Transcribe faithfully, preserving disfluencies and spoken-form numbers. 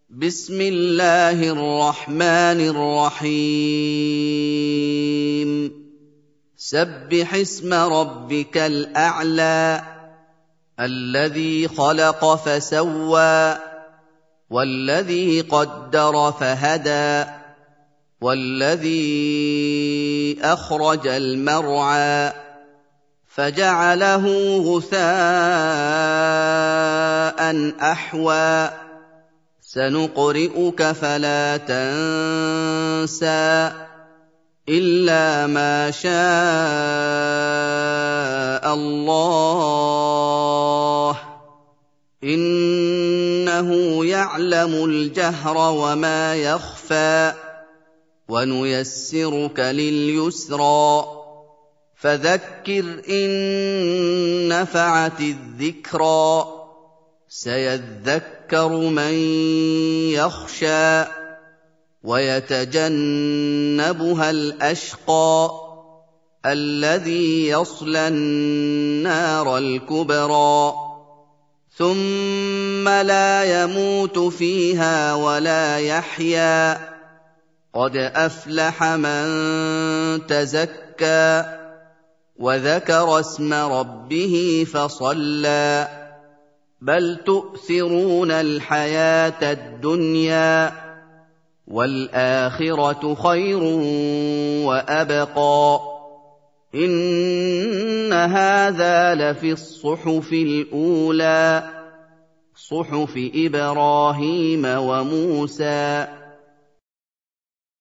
بسم الله الرحمن الرحيم سبح اسم ربك الأعلى الذي خلق فسوى والذي قدر فهدى والذي أخرج المرعى فجعله غثاء أحوى سنقرئك فلا تنسى إلا ما شاء الله إنه يعلم الجهر وما يخفى ونيسرك لليسرى فذكر إن نفعت الذكرى سيذكر من يخشى ويتجنبها الأشقى الذي يصلى النار الكبرى ثم لا يموت فيها ولا يحيا قد أفلح من تزكى وذكر اسم ربه فصلى بل تؤثرون الحياة الدنيا والآخرة خير وأبقى إن هذا لفي الصحف الأولى صحف إبراهيم وموسى